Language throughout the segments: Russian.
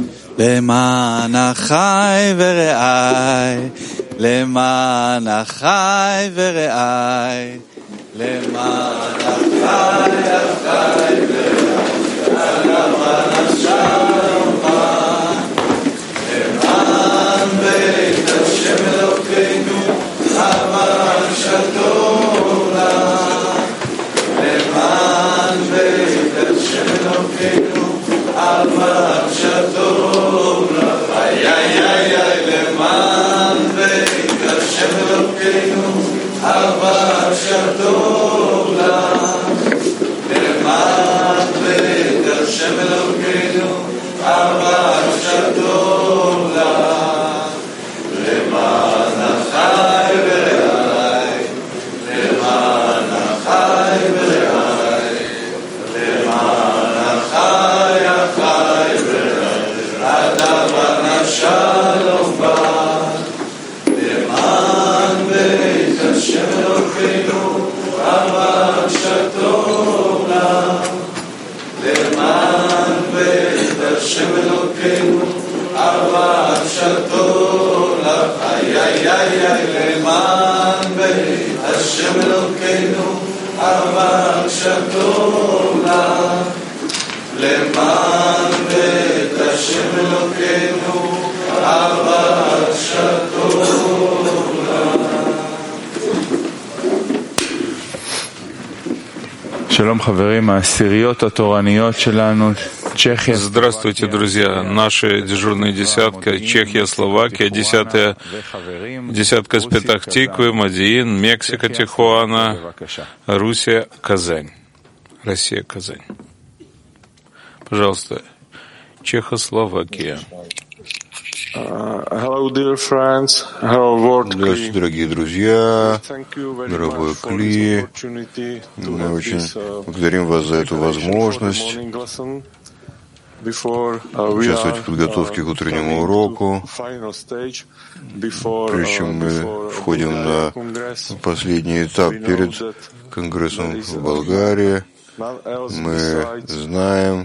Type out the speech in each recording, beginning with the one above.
למען אחי ורעי, למען אחי ורעי, למען אחי ורעי, למען השלום, למען בית השם אלוקינו, למען שתו לך, למען בית השם אלוקינו, למען שתו לך, למען בית השם אלוקינו, למען שתו לך, למען בית השם אלוקינו, למען שתו לך, למען אחי ורעי, למען אחי ורעי, למען אחי ורעי, למען השלום בא, למען בית השם אלוקינו, למען שתו לך, למען בית השם אלוקינו, למען שתו לך, למען בית השם אלוקינו, למען שתו לך, למען בית השם אלוקינו, למען שתו לך. Здравствуйте, друзья. Наша дежурная десятка Чехия, Словакия, десятка из Петах-Тиквы, Мадиин, Мексика, Тихуана, Руссия, Казань. Россия, Казань. Пожалуйста, Чехословакия. Hello, dear friends. Hello, world. Здравствуйте, дорогие друзья, дорогой Кли. Мы очень благодарим вас за эту возможность участвовать в подготовке к утреннему уроку. Прежде чем мы входим на последний этап перед Конгрессом в Болгарии, мы знаем,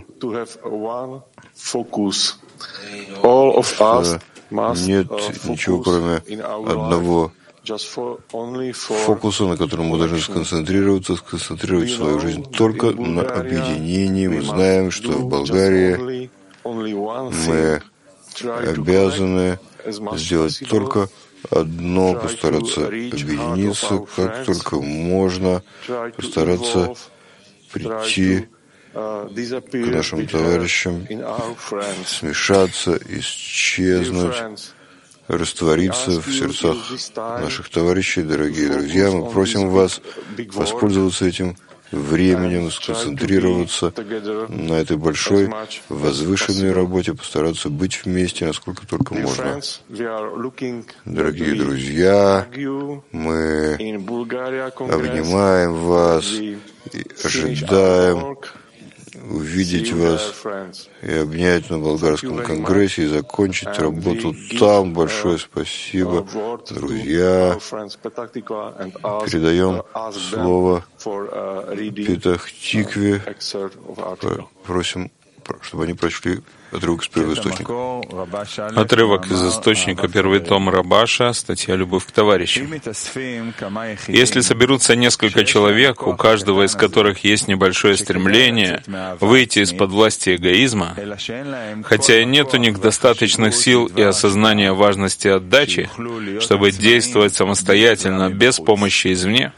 что нет ничего, кроме одного фокуса, на котором мы должны сконцентрировать свою жизнь только на объединении. Мы знаем, что в Болгарии мы обязаны сделать только одно, постараться объединиться, как только можно, постараться прийти к нашим товарищам, смешаться, исчезнуть, раствориться в сердцах наших товарищей. Дорогие друзья, мы просим вас воспользоваться этим временем, сконцентрироваться на этой большой, возвышенной работе, постараться быть вместе, насколько только можно. Дорогие друзья, мы обнимаем вас и ожидаем увидеть вас и обнять на болгарском конгрессе и закончить работу там. Большое спасибо, друзья. Передаем слово Петах-Тикве. Просим, чтобы они прочли отрывок из первоисточника. Отрывок из источника, первый том Рабаша, статья «Любовь к товарищам». Если соберутся несколько человек, у каждого из которых есть небольшое стремление выйти из-под власти эгоизма, хотя и нет у них достаточных сил и осознания важности отдачи, чтобы действовать самостоятельно, без помощи извне,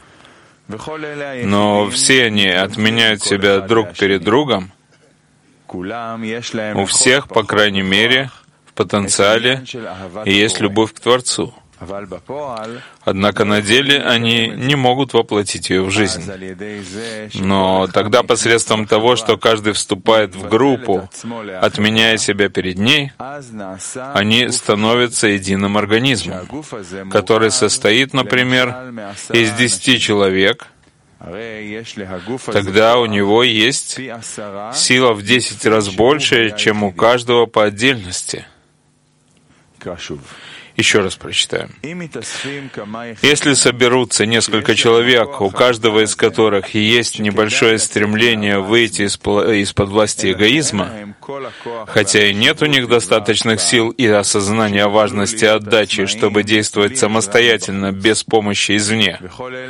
но все они отменяют себя друг перед другом, у всех, по крайней мере, в потенциале есть любовь к Творцу. Однако на деле они не могут воплотить ее в жизнь. Но тогда посредством того, что каждый вступает в группу, отменяя себя перед ней, они становятся единым организмом, который состоит, например, из 10 человек. Тогда у него есть сила в 10 раз больше, чем у каждого по отдельности. Еще раз прочитаем. Если соберутся несколько человек, у каждого из которых есть небольшое стремление выйти из-под власти эгоизма, хотя и нет у них достаточных сил и осознания важности отдачи, чтобы действовать самостоятельно, без помощи извне,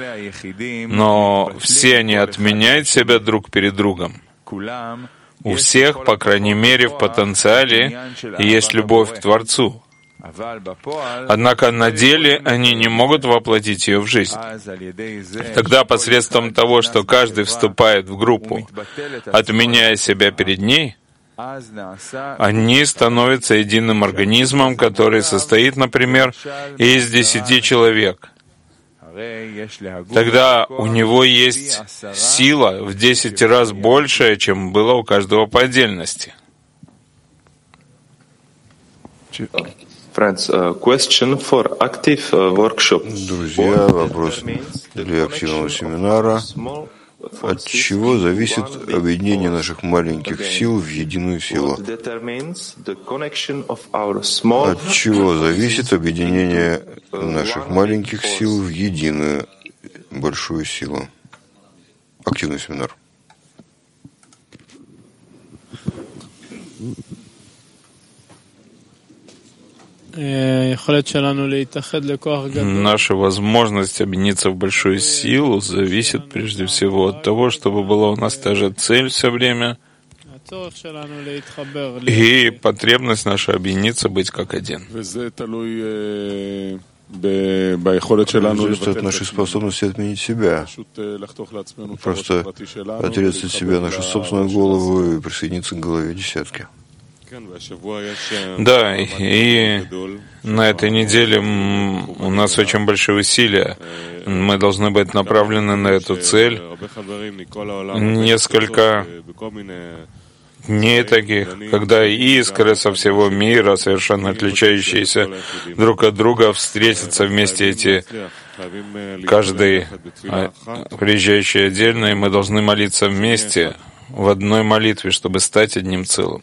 но все они отменяют себя друг перед другом. У всех, по крайней мере, в потенциале есть любовь к Творцу. Однако на деле они не могут воплотить ее в жизнь. Тогда посредством того, что каждый вступает в группу, отменяя себя перед ней, они становятся единым организмом, который состоит, например, из 10 человек. Тогда у него есть сила в 10 раз большая, чем было у каждого по отдельности. Друзья, вопрос для активного семинара. От чего зависит объединение наших маленьких сил в единую силу? От чего зависит объединение наших маленьких сил в единую большую силу? Активный семинар. Наша возможность объединиться в большую силу зависит прежде всего от того, чтобы была у нас та же цель все время, и потребность наша объединиться, быть как один. Зависит от нашей способности отменить себя, просто отрезать от себя нашу собственную голову и присоединиться к голове десятки. Да, и на этой неделе у нас очень большие усилия. Мы должны быть направлены на эту цель. Несколько дней таких, когда искры со всего мира, совершенно отличающиеся друг от друга, встретятся вместе эти, каждый приезжающий отдельно, и мы должны молиться вместе, в одной молитве, чтобы стать одним целым.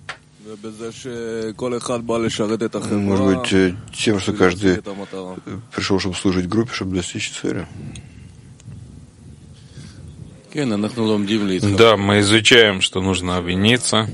Может быть, тем, что каждый пришел, чтобы служить группе, чтобы достичь цели. Да, мы изучаем, что нужно объединиться.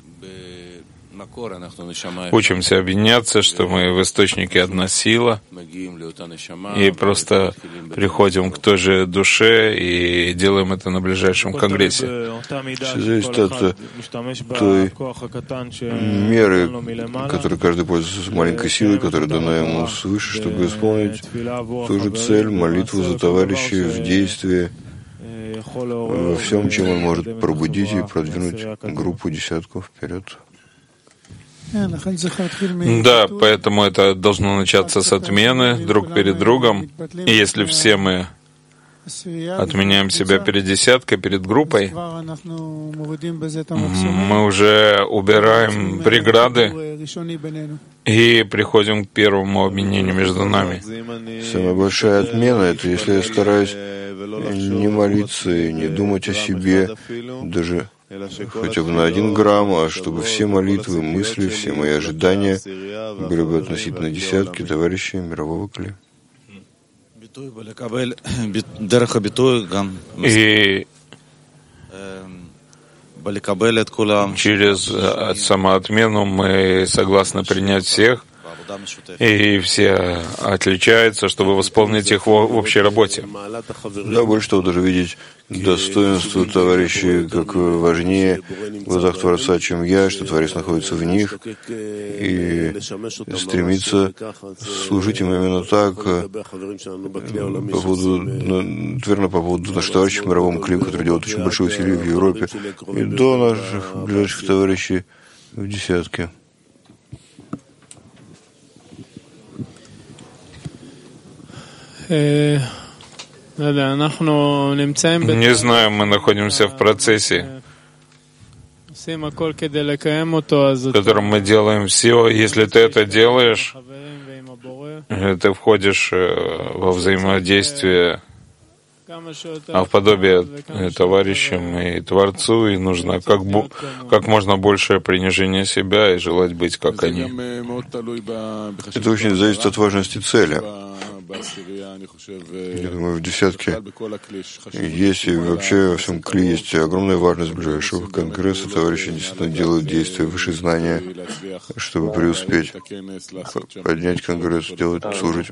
Учимся объединяться, что мы в источнике одна сила, и просто приходим к той же душе и делаем это на ближайшем конгрессе. Все зависит от той меры, которой каждый пользуется маленькой силой, которая дана ему свыше, чтобы исполнить ту же цель, молитву за товарищей в действии, во всем, чем он может пробудить и продвинуть группу десятку вперед. Да, поэтому это должно начаться с отмены друг перед другом. И если все мы отменяем себя перед десяткой, перед группой, мы уже убираем преграды и приходим к первому объединению между нами. Самая большая отмена — это если я стараюсь не молиться и не думать о себе, даже хотя бы на 1 грамм, а чтобы все молитвы, мысли, все мои ожидания были бы относительно десятки товарищей мирового кли. И через самоотмену мы согласны принять всех, и все отличаются, чтобы восполнить их в общей работе. Да, больше того, даже видеть достоинство товарищей как важнее в глазах Творца, чем я, что Творец находится в них, и стремиться служить им именно так, верно, по поводу наших товарищей в мировом клине, которые делают очень большие усилия в Европе, и до наших ближайших товарищей в десятке. Не знаю, мы находимся в процессе, в котором мы делаем все. Если ты это делаешь, ты входишь во взаимодействие а в подобие товарищам и Творцу, и нужно как можно большее принижение себя и желать быть как они. Это очень зависит от важности цели. Я думаю, в десятке есть, и вообще во всем Кли есть огромная важность ближайшего конгресса. Товарищи действительно делают действия выше знания, чтобы преуспеть, поднять конгресс, служить.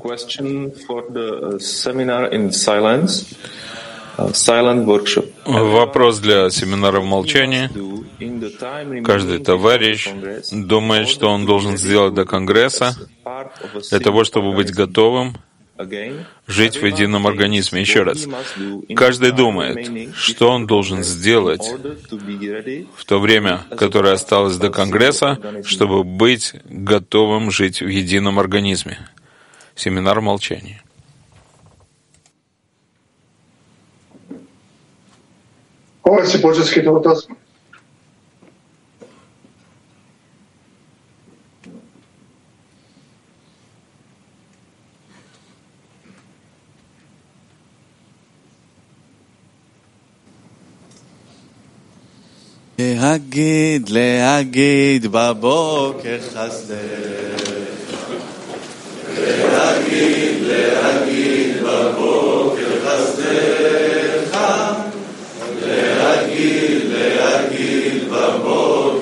Вопрос для семинара в молчании. Каждый товарищ думает, что он должен сделать до конгресса для того, чтобы быть готовым жить в едином организме. Еще раз. Каждый думает, что он должен сделать в то время, которое осталось до конгресса, чтобы быть готовым жить в едином организме. Семинар в молчании. להגיד בבוקר חסדך, להגיד בבוקר חסדך, להגיד בבוקר